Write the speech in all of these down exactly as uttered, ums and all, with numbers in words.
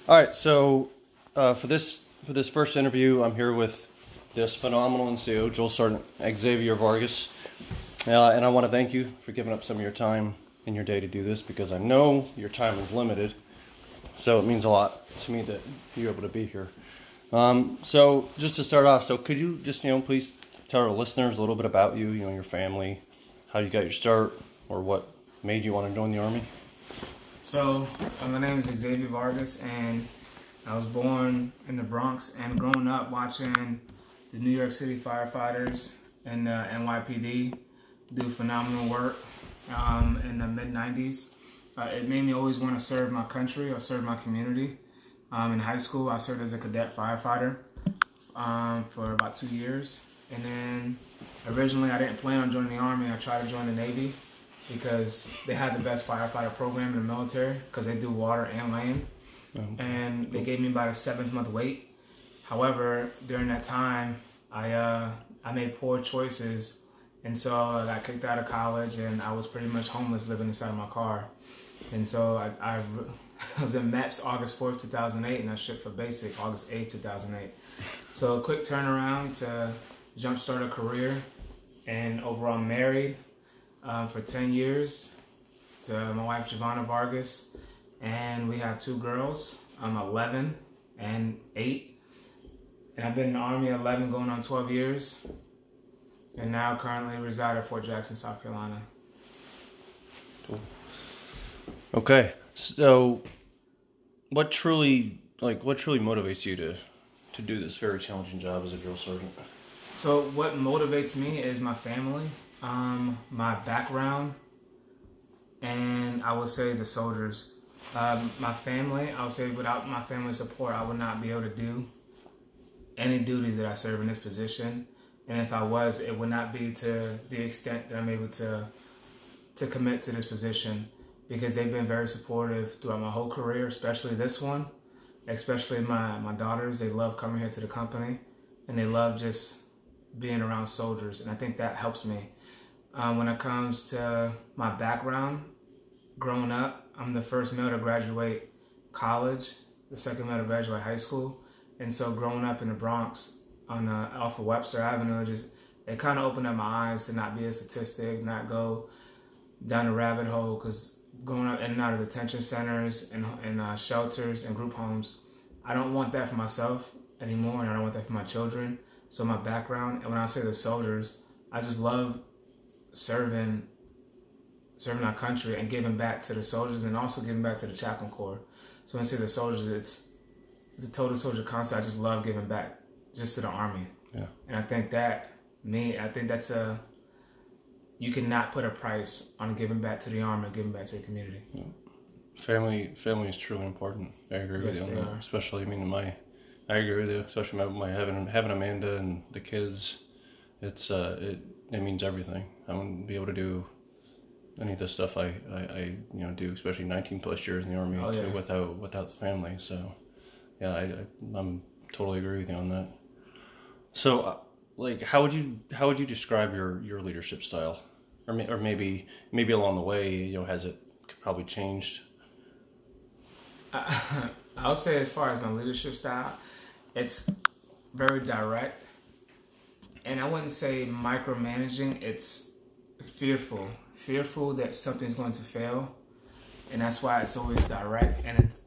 All right, so uh, for this for this first interview, I'm here with this phenomenal N C O, Drill Sergeant Xavier Vargas, uh, and I want to thank you for giving up some of your time in your day to do this because I know your time is limited, so it means a lot to me that you're able to be here. Um, so just to start off, so could you just you know please tell our listeners a little bit about you, you know, your family, how you got your start, or what made you want to join the Army? So, uh, my name is Xavier Vargas, and I was born in the Bronx, and growing up watching the New York City firefighters and uh, N Y P D do phenomenal work um, in the mid nineties. Uh, it made me always want to serve my country or serve my community. Um, in high school, I served as a cadet firefighter um, for about two years. And then originally I didn't plan on joining the Army. I tried to join the Navy because they had the best firefighter program in the military because they do water and land. Okay. And they gave me about a seventh month wait. However, during that time, I uh, I made poor choices, and so I got kicked out of college, and I was pretty much homeless living inside my car. And so I, I, I was in M E P S August fourth, two thousand eight, and I shipped for basic August eighth, two thousand eight. So a quick turnaround to jumpstart a career, and overall I'm married um, for ten years to my wife Giovanna Vargas, and we have two girls. I'm eleven and eight, and I've been in the Army eleven going on twelve years, and now currently reside at Fort Jackson, South Carolina. Cool. Okay, so what truly like what truly motivates you to to do this very challenging job as a drill sergeant? So what motivates me is my family, um, my background, and I would say the soldiers. Um, my family, I would say without my family support, I would not be able to do any duty that I serve in this position. And if I was, it would not be to the extent that I'm able to to commit to this position, because they've been very supportive throughout my whole career, especially this one, especially my, my daughters. They love coming here to the company, and they love just being around soldiers, and I think that helps me. Um, when it comes to my background, growing up, I'm the first male to graduate college, the second male to graduate high school, and so growing up in the Bronx on uh, off of Webster Avenue, just it kind of opened up my eyes to not be a statistic, not go down a rabbit hole, because going up in and out of detention centers and, and uh, shelters and group homes, I don't want that for myself anymore, and I don't want that for my children. So my background, and when I say the soldiers, I just love serving serving our country and giving back to the soldiers, and also giving back to the chaplain corps. So when I say the soldiers, it's the total soldier concept. I just love giving back just to the Army. Yeah. And I think that, me, I think that's a, you cannot put a price on giving back to the Army and giving back to the community. Yeah. Family, family is truly important. I agree Yes, with you they on that. are. Especially, I mean, my, I agree with you. Especially my, my having having Amanda and the kids, it's uh, it it means everything. I wouldn't be able to do any of the stuff I, I, I you know do, especially nineteen plus years in the Army, Oh, too, yeah. without without the family. So, yeah, I, I I'm totally agree with you on that. So, uh, like, how would you how would you describe your, your leadership style, or may, or maybe maybe along the way, you know, has it probably changed? I, I would say as far as my leadership style, it's very direct. And I wouldn't say micromanaging, it's fearful. Fearful that something's going to fail. And that's why it's always direct, and it's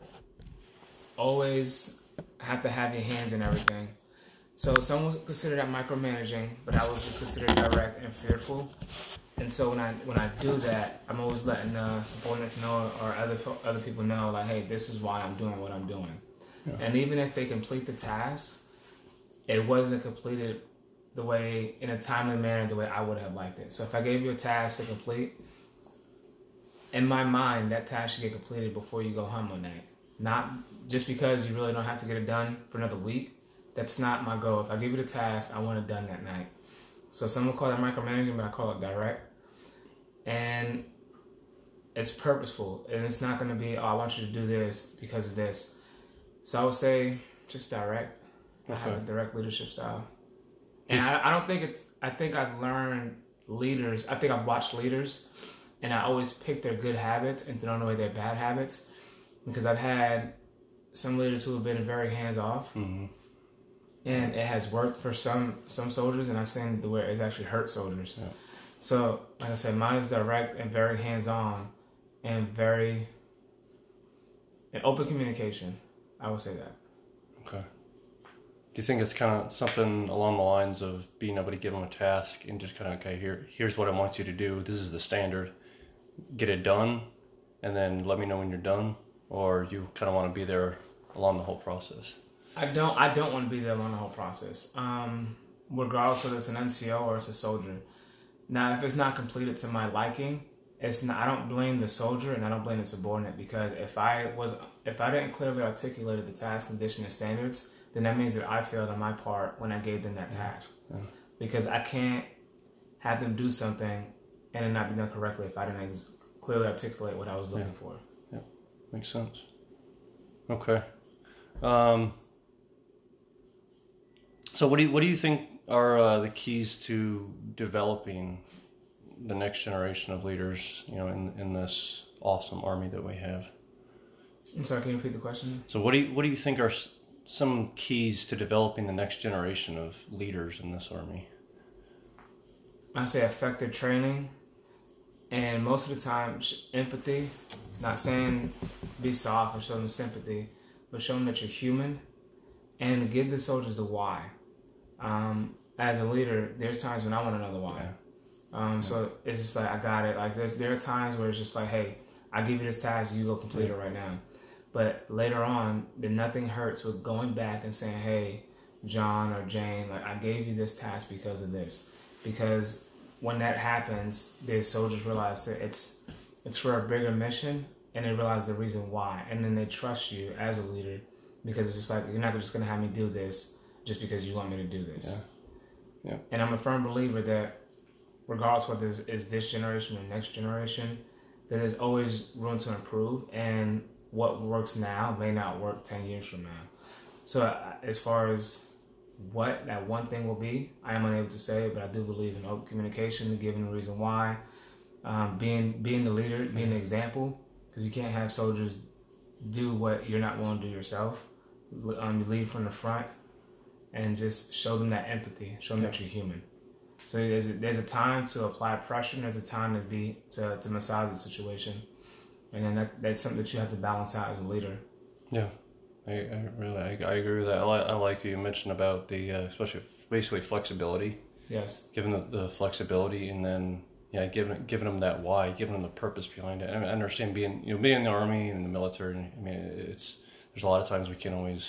always have to have your hands in everything. So some would consider that micromanaging, but I would just consider it direct and fearful. And so when I when I do that, I'm always letting the subordinates know, or other other people know, like, hey, this is why I'm doing what I'm doing. Yeah. And even if they complete the task, it wasn't completed the way, in a timely manner, the way I would have liked it. So if I gave you a task to complete, in my mind, that task should get completed before you go home one night. Not just because you really don't have to get it done for another week. That's not my goal. If I give you the task, I want it done that night. So some will call that micromanaging, but I call it direct. And it's purposeful. And it's not going to be, oh, I want you to do this because of this. So I would say just direct. Okay. I have a direct leadership style. And I, I don't think it's, I think I've learned leaders, I think I've watched leaders, and I always pick their good habits and throw away their bad habits, because I've had some leaders who have been very hands off, Mm-hmm. and it has worked for some some soldiers, and I've seen the where it's actually hurt soldiers. Yeah. So, like I said, mine is direct and very hands on, and very and open communication. I would say that. Okay. Do you think it's kind of something along the lines of being able to give them a task and just kind of, okay, here, here's what I want you to do. This is the standard. Get it done, and then let me know when you're done, or you kind of want to be there along the whole process? I don't. I don't want to be there along the whole process. Um, regardless whether it's an N C O or it's a soldier. Now, if it's not completed to my liking, it's not. I don't blame the soldier and I don't blame the subordinate, because if I was, if I didn't clearly articulate the task, condition, and standards, then that means that I failed on my part when I gave them that task. Yeah. Because I can't have them do something and it not be done correctly if I didn't ex- clearly articulate what I was looking Yeah. for. Yeah, makes sense. Okay. Um, so what do you, what do you think are uh, the keys to developing the next generation of leaders, you know, in, in this awesome army that we have? I'm sorry, can you repeat the question? So what do you, what do you think are s- some keys to developing the next generation of leaders in this army? I say effective training, and most of the time sh- empathy. Not saying be soft and show them sympathy, but show them that you're human, and give the soldiers the why. Um, as a leader, there's times when I want to know the why. Yeah. Um, Yeah. So it's just like, I got it. Like there's there are times where it's just like, hey, I give you this task, you go complete Yeah. it right now. But later on, then nothing hurts with going back and saying, hey, John or Jane, like I gave you this task because of this. Because when that happens, the soldiers realize that it's it's for a bigger mission, and they realize the reason why, and then they trust you as a leader, because it's just like, you're not just going to have me do this just because you want me to do this. Yeah. Yeah. And I'm a firm believer that regardless whether it's, it's this generation or next generation, that there's always room to improve, and what works now may not work ten years from now. So uh, as far as what that one thing will be, I am unable to say, but I do believe in open communication, giving the reason why, um, being being the leader, being the example, because you can't have soldiers do what you're not willing to do yourself. Um, you lead from the front and just show them that empathy, show them that you're human. So there's a, there's a time to apply pressure, and there's a time to be to, to massage the situation, and then that, that's something that you have to balance out as a leader. Yeah. I, I really, I, I agree with that. I like, I like you mentioned about the, uh, especially basically flexibility. Yes. Giving the, the flexibility, and then yeah, giving giving them that why, giving them the purpose behind it. I, mean, I understand being you know being in the army and in the military. I mean, it's there's a lot of times we can't always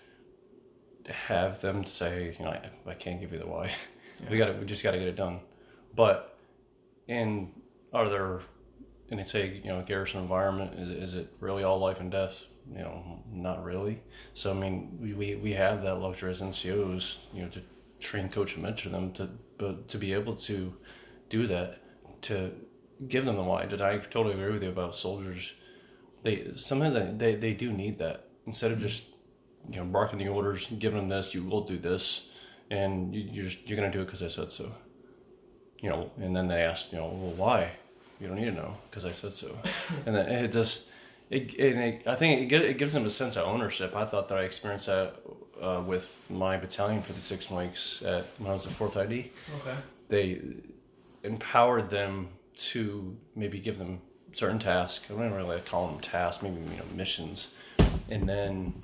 have them say, you know, I, I can't give you the why. Yeah. We got to we just got to get it done. But in other, and they say, you know, garrison environment, is is it really all life and death? You know, not really. So I mean, we, we, we have that luxury as N C Os, you know, to train, coach, and mentor them to, but to be able to do that, to give them the why. Did I totally agree with you about soldiers? They sometimes they, they, they do need that, instead of just you know barking the orders, giving them this, you will do this, and you, you're just, you're gonna do it because I said so. You know, and then they ask, you know, well, why? You don't need to know because I said so, and then it just. It, it, I think it, it gives them a sense of ownership. I thought that I experienced that uh, with my battalion for the six Mikes at, when I was at fourth I D. Okay. They empowered them to maybe give them certain tasks. I don't really call them tasks, maybe you know missions, and then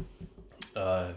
uh,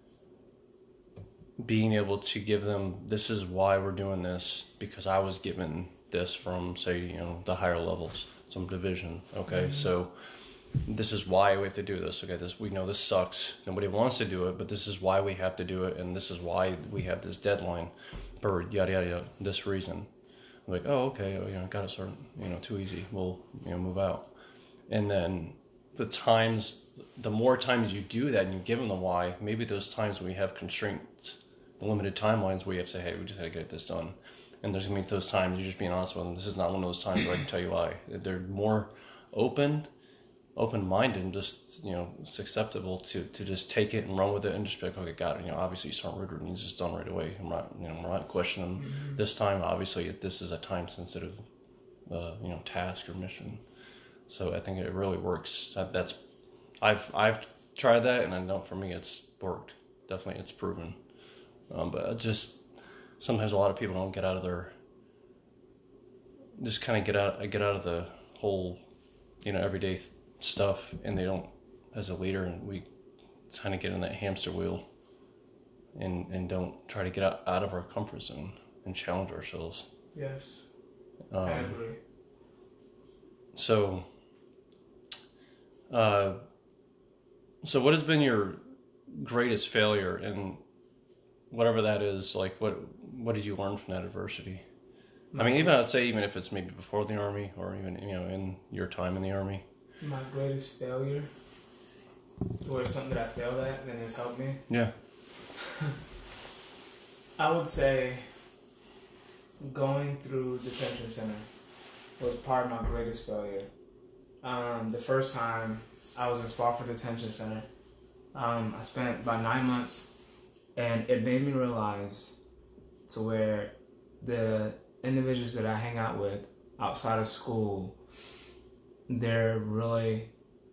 being able to give them, this is why we're doing this, because I was given this from, say, you know, the higher levels, some division. Okay, mm-hmm. So this is why we have to do this. Okay, this we know this sucks. Nobody wants to do it, but this is why we have to do it, and this is why we have this deadline, for yada yada yada. This reason. I'm like, oh, okay, you know, got it started. You know, too easy. We'll you know move out, and then the times, the more times you do that and you give them the why, maybe those times when we have constraints, the limited timelines where you have to say, hey, we just got to get this done. And there's going to be those times you're just being honest with them. This is not one of those times where I can tell you why. They're more open, open-minded, and just, you know, it's acceptable to, to just take it and run with it and just be like, okay, got it. You know, obviously Sergeant Ritter needs this done right away. I'm not, you know, I'm not questioning mm-hmm. this time. Obviously, this is a time-sensitive, uh, you know, task or mission. So I think it really works. That, that's, I've, I've tried that, and I know for me it's worked. Definitely, it's proven. Um, but just sometimes a lot of people don't get out of their, just kind of get out, get out of the whole, you know, everyday th- stuff, and they don't, as a leader, and we kind of get in that hamster wheel, and and don't try to get out, out of our comfort zone and challenge ourselves. Yes, Um, I agree. So, uh, so what has been your greatest failure, and whatever that is, like what what did you learn from that adversity? I mean, even I'd say even if it's maybe before the Army or even, you know, in your time in the Army. My greatest failure, or something that I failed at and has helped me. Yeah. I would say going through detention center was part of my greatest failure. Um, the first time I was in Spofford Detention Center, um, I spent about nine months, and it made me realize to where the individuals that I hang out with outside of school, they're really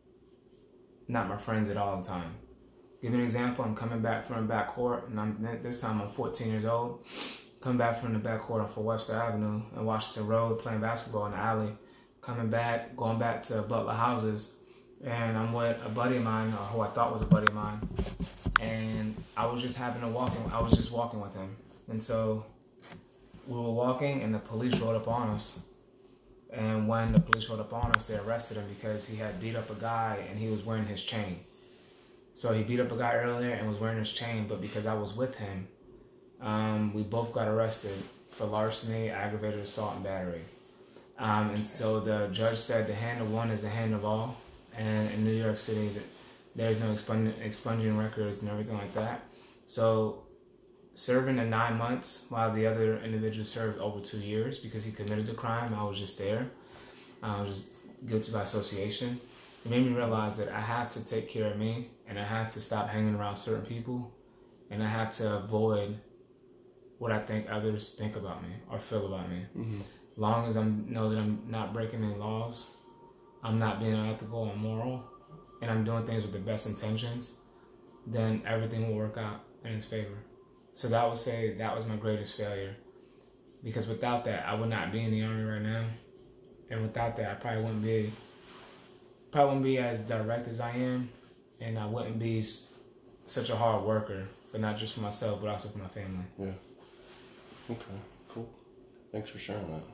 not my friends at all the time. Give you an example, I'm coming back from the back court, and I'm this time I'm fourteen years old. Coming back from the back court on Webster Avenue and Washington Road, playing basketball in the alley. Coming back, going back to Butler Houses, and I'm with a buddy of mine, or who I thought was a buddy of mine, and I was just having to walk. I was just walking with him, and so we were walking, and the police rode up on us. And when the police rode up on us, they arrested him because he had beat up a guy and he was wearing his chain. So he beat up a guy earlier and was wearing his chain, but because I was with him, um, we both got arrested for larceny, aggravated assault, and battery. Um, and so the judge said the hand of one is the hand of all. And in New York City, there's no expunging, expunging records and everything like that. So serving the nine months while the other individual served over two years because he committed the crime, I was just there. I was just guilty by association. It made me realize that I have to take care of me, and I have to stop hanging around certain people, and I have to avoid what I think others think about me or feel about me. Mm-hmm. Long as I know that I'm not breaking any laws, I'm not being unethical or moral, and I'm doing things with the best intentions, then everything will work out in its favor. So that would say that was my greatest failure, because without that, I would not be in the Army right now, and without that, I probably wouldn't be, probably wouldn't be as direct as I am, and I wouldn't be such a hard worker, but not just for myself, but also for my family. Yeah. Okay. Cool. Thanks for sharing that.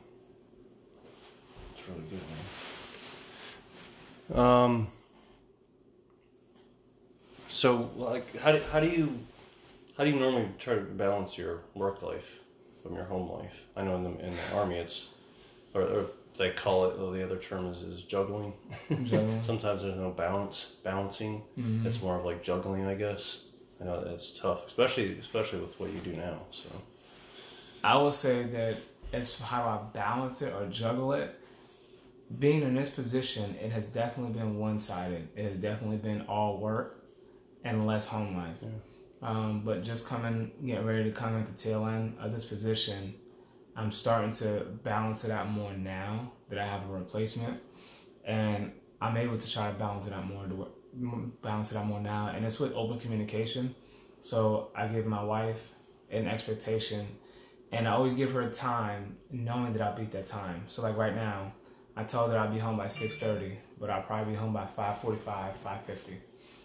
It's really good, man. Um. So, like, how do how do you how do you normally try to balance your work life from your home life? I know in the in the Army it's, or, or they call it, or the other term is, is juggling. Juggling. Sometimes there's no balance balancing. Mm-hmm. It's more of like juggling, I guess. I know it's tough, especially especially with what you do now. So, I would say that as how I balance it or juggle it, being in this position, it has definitely been one-sided. It has definitely been all work and less home life. Yeah. Um, but just coming, getting ready to come at the tail end of this position, I'm starting to balance it out more now that I have a replacement, and I'm able to try to balance it out more, to balance it out more now. And it's with open communication. So I give my wife an expectation, and I always give her a time, knowing that I'll beat that time. So like right now, I told her I'd be home by six thirty, but I'll probably be home by five forty-five, five fifty.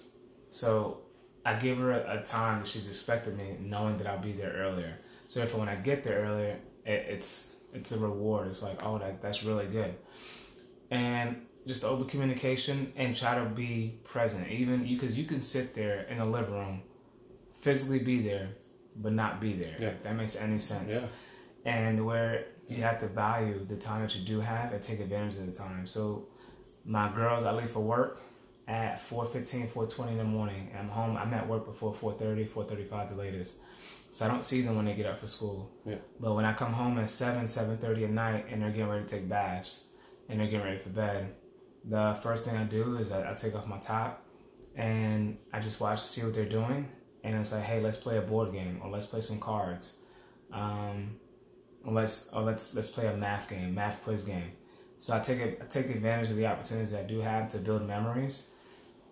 So I give her a, a time that she's expecting me, knowing that I'll be there earlier. So therefore, when I get there earlier, it, it's it's a reward. It's like, oh, that that's really good. And just open communication and try to be present, even because you can sit there in the living room, physically be there, but not be there. Yeah. If that makes any sense. Yeah. And where you have to value the time that you do have and take advantage of the time. So my girls, I leave for work at four fifteen, four twenty in the morning. And I'm home. I'm at work before four thirty, four thirty-five the latest. So I don't see them when they get up for school. Yeah. But when I come home at seven, seven thirty at night, and they're getting ready to take baths and they're getting ready for bed, the first thing I do is I, I take off my top and I just watch to see what they're doing. And it's like, hey, let's play a board game, or let's play some cards. Um, or let's or let's let's play a math game, math quiz game. So I take a, I take advantage of the opportunities that I do have to build memories.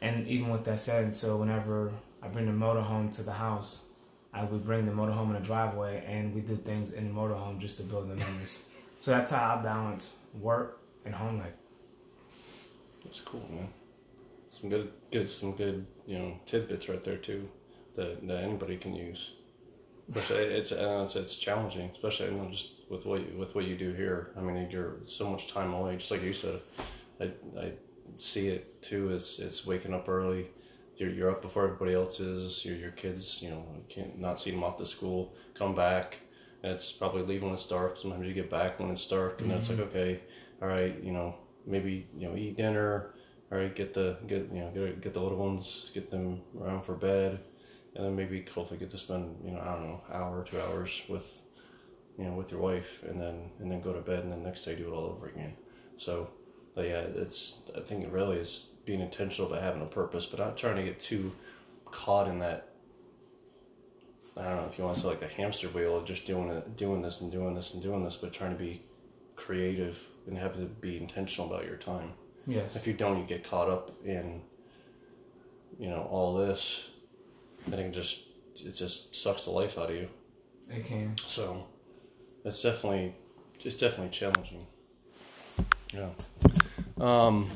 And even with that said, so whenever I bring the motorhome to the house, I would bring the motorhome in the driveway, and we do things in the motorhome just to build the memories. So that's how I balance work and home life. That's cool, man. Some good, good, some good, you know, tidbits right there too, that, that anybody can use. Which it's, I know it's it's challenging, especially, you know, just with what you, with what you do here. I mean, you're so much time away. Just like you said, I I see it too. It's it's waking up early. You're you're up before everybody else is. Your your kids, you know, can't not see them off to school. Come back. And it's probably leave when it's dark. Sometimes you get back when it's dark, and mm-hmm. then it's like, okay, all right, you know, maybe, you know, eat dinner. All right, get the get you know get get the little ones, get them around for bed, and then maybe hopefully get to spend, you know, I don't know, hour or two hours with, you know, with your wife, and then and then go to bed, and then next day do it all over again. So, but yeah, it's I think it really is being intentional about having a purpose, but not trying to get too caught in that. I don't know if you want to say like a hamster wheel of just doing it, doing this and doing this and doing this, but trying to be creative and have to be intentional about your time. Yes. If you don't, you get caught up in, you know, all this, then it can just it just sucks the life out of you. It can. So, it's definitely it's definitely challenging. Yeah. Um.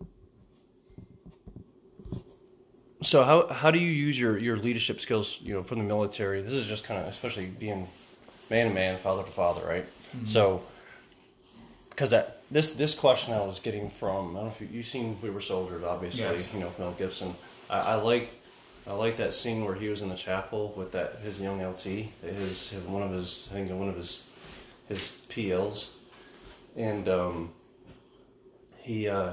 So how how do you use your, your leadership skills, you know, from the military? This is just kind of, especially being man to man, father to father, right? Mm-hmm. So, because that this this question I was getting from, I don't know if you you've seen We Were Soldiers, obviously, yes. you know, Mel Gibson. I, I like I like that scene where he was in the chapel with that his young L T, his, his one of his I think one of his his P Ls, and um, he. Uh,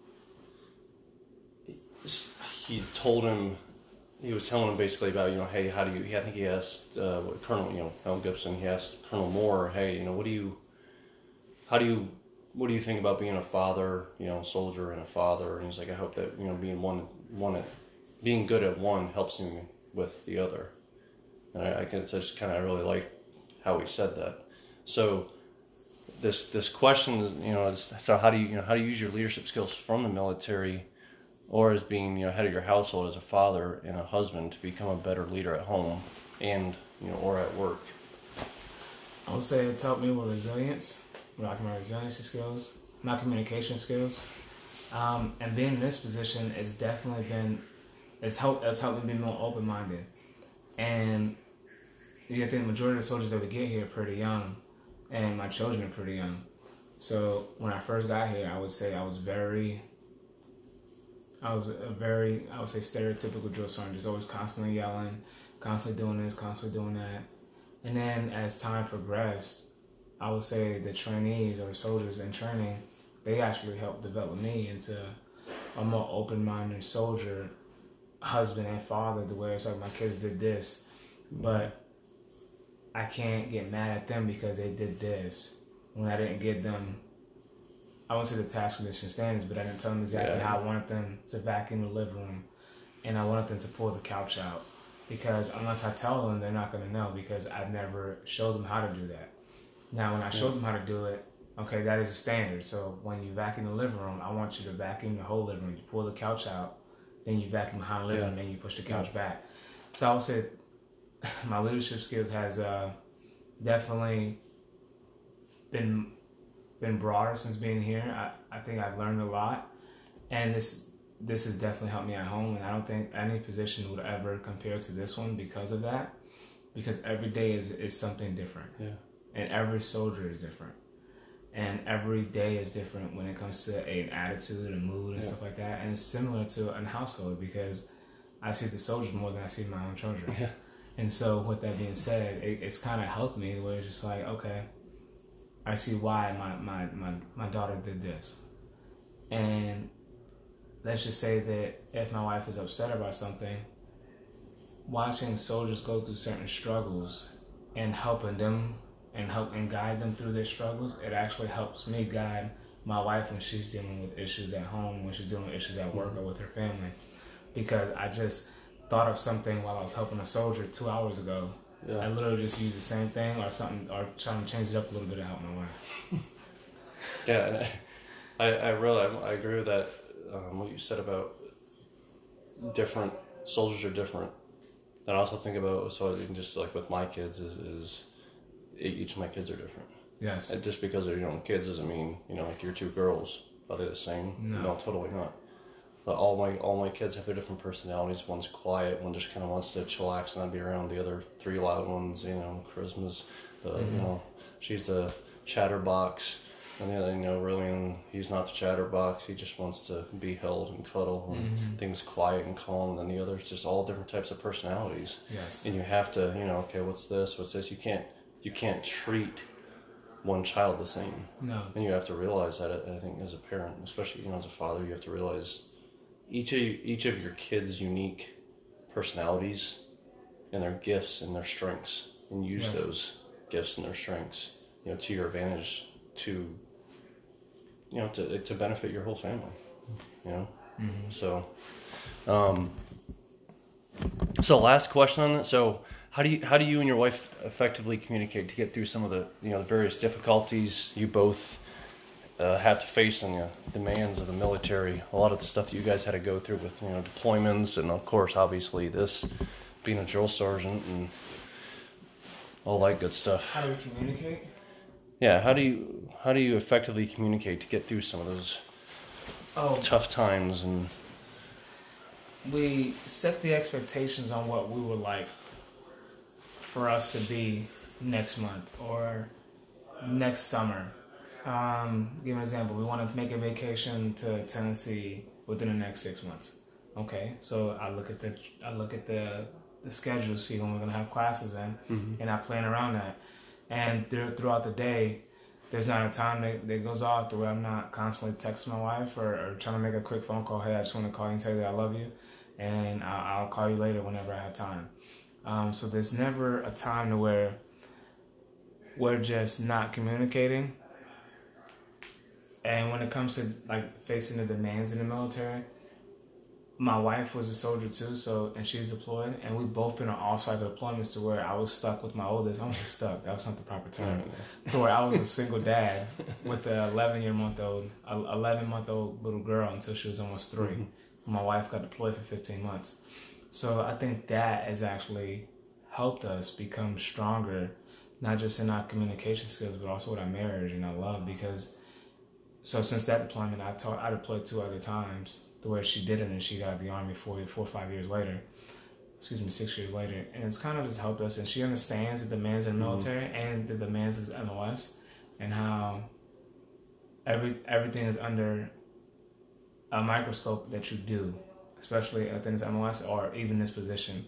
He told him, he was telling him basically about, you know, hey, how do you, I think he asked uh, Colonel, you know, Mel Gibson, he asked Colonel Moore, hey, you know, what do you, how do you, what do you think about being a father, you know, soldier and a father? And he's like, I hope that, you know, being one, one, at, being good at one helps me with the other. And I, I can, I just kind of really like how he said that. So this, this question is, you know, is, so how do you, you know, how do you use your leadership skills from the military, or as being, you know, head of your household as a father and a husband to become a better leader at home and, you know, or at work? I would say it's helped me with resilience, like my resiliency skills, my communication skills, um, and being in this position, it's definitely been, it's helped, it's helped me be more open-minded. And you think the majority of the soldiers that we get here are pretty young, and my children are pretty young. So when I first got here, I would say I was very... I was a very, I would say, stereotypical drill sergeant, just always constantly yelling, constantly doing this, constantly doing that. And then as time progressed, I would say the trainees or soldiers in training, they actually helped develop me into a more open-minded soldier, husband and father, to where it's like my kids did this, but I can't get mad at them because they did this when I didn't give them, I won't say the task condition standards, but I didn't tell them exactly yeah. how I wanted them to vacuum the living room, and I wanted them to pull the couch out, because unless I tell them, they're not going to know, because I've never showed them how to do that. Now, when I showed them how to do it, okay, that is a standard. So when you vacuum the living room, I want you to vacuum the whole living room. You pull the couch out, then you vacuum behind the living room, yeah. and then you push the couch yeah. back. So I would say my leadership skills has uh, definitely been been broader since being here. I, I think I've learned a lot, and this this has definitely helped me at home, and I don't think any position would ever compare to this one because of that, because every day is, is something different, yeah. and every soldier is different, and every day is different when it comes to an attitude, a mood, and yeah. stuff like that, and it's similar to a household, because I see the soldiers more than I see my own children, yeah. and so with that being said, it, it's kind of helped me where it's just like, okay, I see why my, my, my, my daughter did this. And let's just say that if my wife is upset about something, watching soldiers go through certain struggles and helping them and help and guide them through their struggles, it actually helps me guide my wife when she's dealing with issues at home, when she's dealing with issues at work or with her family. Because I just thought of something while I was helping a soldier two hours ago. Yeah. I literally just use the same thing or something, or trying to change it up a little bit to help my wife. Yeah, and I, I really, I agree with that. Um, what you said about different. Soldiers are different. And I also think about, so I just like with my kids, is, is each of my kids are different. Yes. And just because they're your own kids doesn't mean, you know, like your two girls, are they the same? No. No, totally not. But all my all my kids have their different personalities. One's quiet, one just kind of wants to chillax and not be around. The other three loud ones, you know, Charisma's, the, mm-hmm. you know, she's the chatterbox. And the other, you know, Rillian, he's not the chatterbox. He just wants to be held and cuddle and mm-hmm. things quiet and calm. And the others, just all different types of personalities. Yes. And you have to, you know, okay, what's this? What's this? You can't, you can't treat one child the same. No. And you have to realize that. I think as a parent, especially you know as a father, you have to realize each of each of your kids' unique personalities and their gifts and their strengths, and use yes. those gifts and their strengths, you know, to your advantage to. You know, to to benefit your whole family, you know. Mm-hmm. So, um, so last question on that. So, how do you how do you and your wife effectively communicate to get through some of the you know the various difficulties you both uh, have to face in the demands of the military? A lot of the stuff that you guys had to go through with you know deployments, and of course, obviously, this being a drill sergeant and all that good stuff. How do we communicate? Yeah, how do you how do you effectively communicate to get through some of those oh, tough times? And we set the expectations on what we would like for us to be next month or next summer. Um, give an example. We want to make a vacation to Tennessee within the next six months. Okay, so I look at the I look at the the schedule, see when we're gonna have classes in, mm-hmm. and I plan around that. And throughout the day, there's not a time that, that goes off to where I'm not constantly texting my wife or, or trying to make a quick phone call. Hey, I just want to call you and tell you that I love you, and I'll, I'll call you later whenever I have time. Um, so there's never a time to where we're just not communicating. And when it comes to like facing the demands in the military, my wife was a soldier too, so and she's deployed, and we've both been on off-cycle deployments to where I was stuck with my oldest. I was just stuck. That was not the proper term. To where I was a single dad with an eleven-year-month-old, eleven-month-old little girl until she was almost three. Mm-hmm. My wife got deployed for fifteen months. So I think that has actually helped us become stronger, not just in our communication skills, but also with our marriage and our love. Because so since that deployment, I taught, I deployed two other times. The way she did it, and she got out of the Army four, four or five years later. Excuse me, six years later. And it's kind of just helped us. And she understands the demands of the military mm-hmm. and the demands of M O S, and how every everything is under a microscope that you do, especially at things M O S or even this position.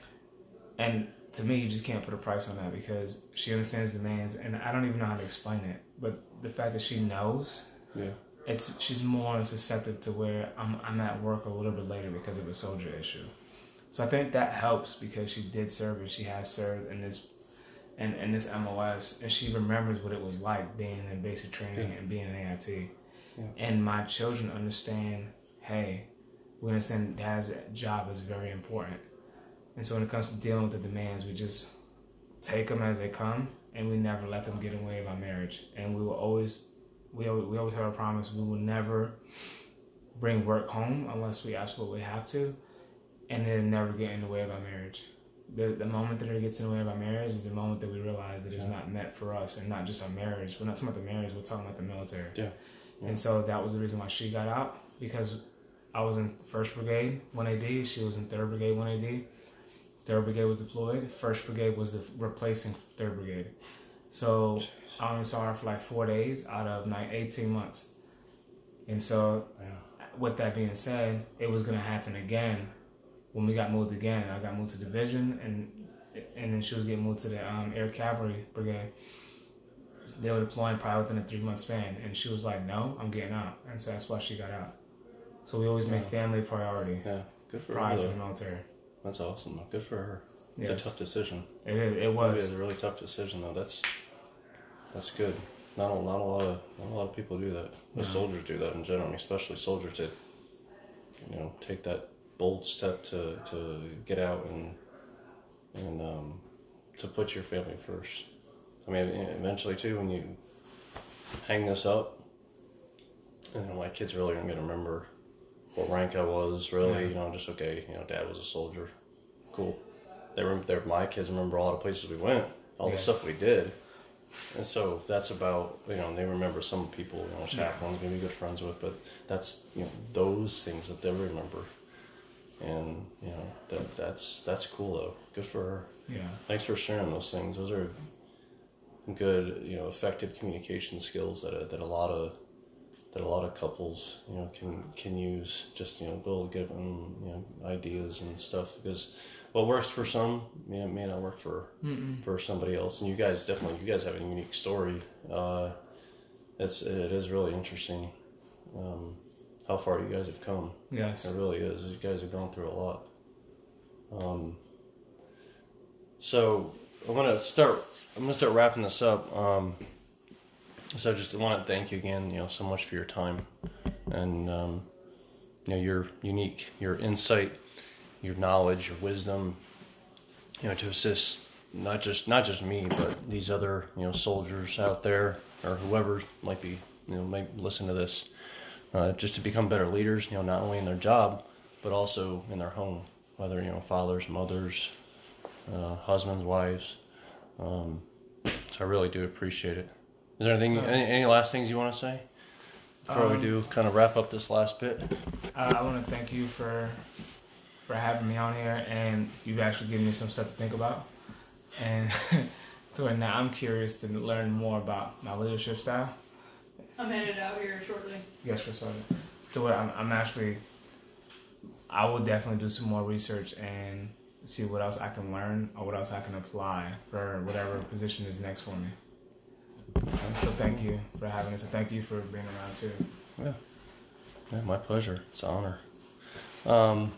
And to me, you just can't put a price on that because she understands demands, and I don't even know how to explain it. But the fact that she knows. Yeah. It's she's more susceptible to where I'm I'm at work a little bit later because of a soldier issue. So I think that helps because she did serve and she has served in this in, in this M O S, and she remembers what it was like being in basic training yeah. and being in A I T. Yeah. And my children understand, hey, we understand Dad's job is very important. And so when it comes to dealing with the demands, we just take them as they come, and we never let them get in the way of our marriage. And we will always We always, we always have a promise we will never bring work home unless we absolutely have to, and it'll never get in the way of our marriage. The the moment that it gets in the way of our marriage is the moment that we realize that it's yeah. not meant for us, and not just our marriage. We're not talking about the marriage, we're talking about the military. Yeah. yeah. And so that was the reason why she got out, because I was in first Brigade one A D, she was in third Brigade one A D. third Brigade was deployed, first Brigade was the replacing third Brigade. So Jeez. I only saw her for like four days out of like eighteen months. And so yeah. with that being said, it was going to happen again when we got moved again. I got moved to division, and and then she was getting moved to the um, Air Cavalry Brigade. They were deploying probably within a three-month span. And she was like, no, I'm getting out. And so that's why she got out. So we always yeah. make family a priority. Yeah, good for prior her. Prior to the military. That's awesome. Good for her. It's yes. a tough decision. It is. It was. It was a really tough decision, though. That's that's good. Not a, not a lot of not a lot of people do that. The no. soldiers do that in general, especially soldiers that you know take that bold step to, to get out and and um, to put your family first. I mean, eventually too, when you hang this up, and you know, my kids really aren't going to remember what rank I was, really. Yeah. You know, just, okay, you know, Dad was a soldier. Cool. They were, they're, my kids remember all the places we went, all Yes. the stuff we did. And so that's about, you know, they remember some people, you know, chaplains, maybe good friends with, but that's, you know, those things that they remember. And, you know, that that's that's cool, though. Good for her. Yeah. Thanks for sharing those things. Those are good, you know, effective communication skills that a, that a lot of that a lot of couples, you know, can can use. Just, you know, go give them, you know, ideas and stuff, because what works for some, you know, may not work for Mm-mm. for somebody else. And you guys definitely, you guys have a unique story. Uh, it's it is really interesting. Um, how far you guys have come. Yes. It really is. You guys have gone through a lot. Um, so I'm gonna start. I'm gonna start wrapping this up. Um, so I just want to thank you again. You know, so much for your time, and um, you know, your unique, your insight, your knowledge, your wisdom. You know, to assist not just not just me, but these other, you know, soldiers out there, or whoever might be, you know, might listen to this. Uh, just to become better leaders, you know, not only in their job, but also in their home, whether, you know, fathers, mothers, uh, husbands, wives. Um, so I really do appreciate it. Is there anything, any, any last things you want to say before Um, we do kind of wrap up this last bit? Uh, I want to thank you for for having me on here, and you've actually given me some stuff to think about. And so now I'm curious to learn more about my leadership style. I'm headed out here shortly. Yes, for certain. So what I'm, I'm actually, I will definitely do some more research and see what else I can learn or what else I can apply for whatever position is next for me. And so thank you for having us, and thank you for being around too. Yeah, yeah, my pleasure. It's an honor. Um,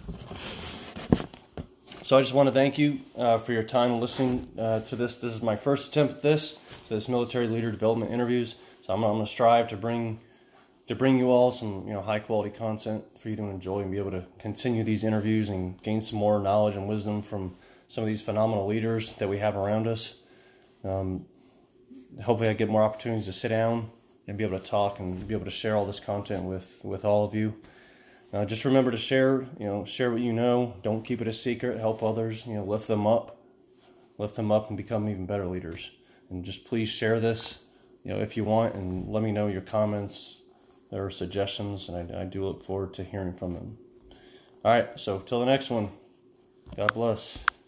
so I just want to thank you uh, for your time listening uh, to this. This is my first attempt at this, to this military leader development interviews. So I'm, I'm going to strive to bring to bring you all some, you know, high quality content for you to enjoy and be able to continue these interviews and gain some more knowledge and wisdom from some of these phenomenal leaders that we have around us. Um, hopefully I get more opportunities to sit down and be able to talk and be able to share all this content with, with all of you. Uh, just remember to share, you know, share what you know. Don't keep it a secret. Help others, you know, lift them up, lift them up and become even better leaders. And just please share this, you know, if you want, and let me know your comments or suggestions, and I, I do look forward to hearing from them. All right, so till the next one, God bless.